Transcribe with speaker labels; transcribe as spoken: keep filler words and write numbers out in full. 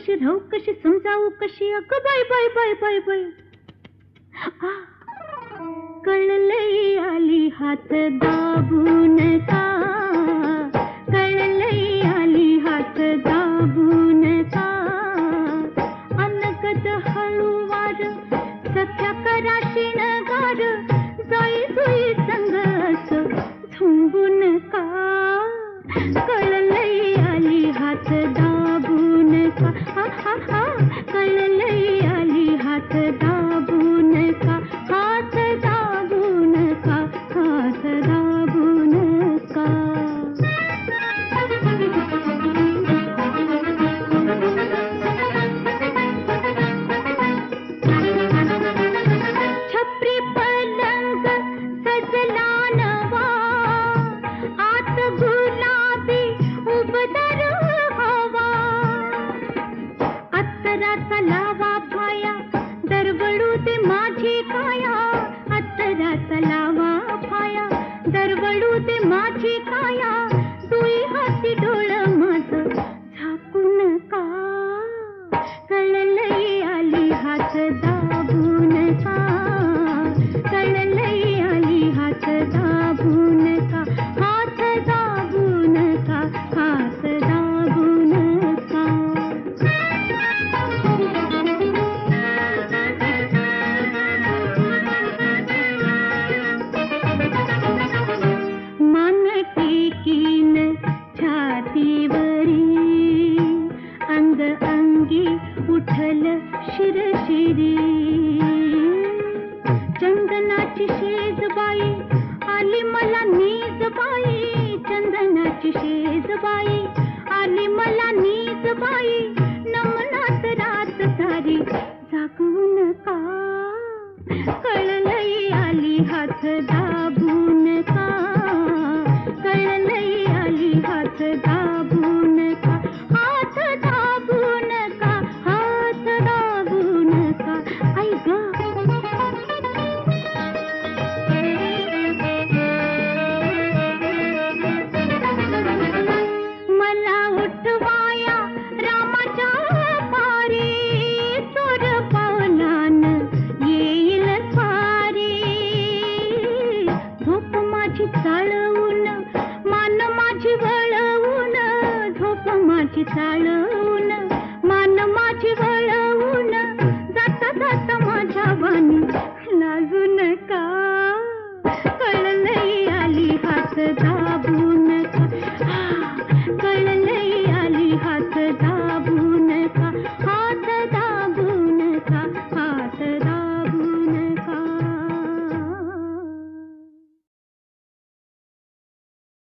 Speaker 1: कशी राहू कशी समजावू कशी अग bye bye bye bye bye कळलई आली हात दाबून का कळलई आली हात दाबून का अनगद हळूवार सख्या कराशी नगार जाई जुई संग असं झुंबून का कळलई आली हात दाबून का हा हा हा कळलई आली हात दाबून का हात दाबून का हात दाबून का छपरी पलंग सजला नवा आत गुलाबी उबदार हवा अत्तराचा लावा फाया दरवळू दे माझी काया अत्तराचा लावा फाया दरवळू दे माझी काया तुई हाती डोळ माझं झाकून का कळलई आली हात दाबून का कळलई आली हात दाबून का हात दाबून का हात दाबून का मान टेकीन छातीवरी अंग अंगी उठल शिरशिरी चंदनाची शेजबाई आली मला नीजबाई चंदनाची शेजबाई आली मला नीजबाई नमनात रात सारी जागून का कळलई आली हात दाबून का कळलई आली हात दाबून का हात दाबून का हात दाबून का आई ग मला उठवाया रामाच्या पारी चोर पावलान येईल सारी झोप माझी चाळवून मान माझी वळवून झोप माझी चाळवून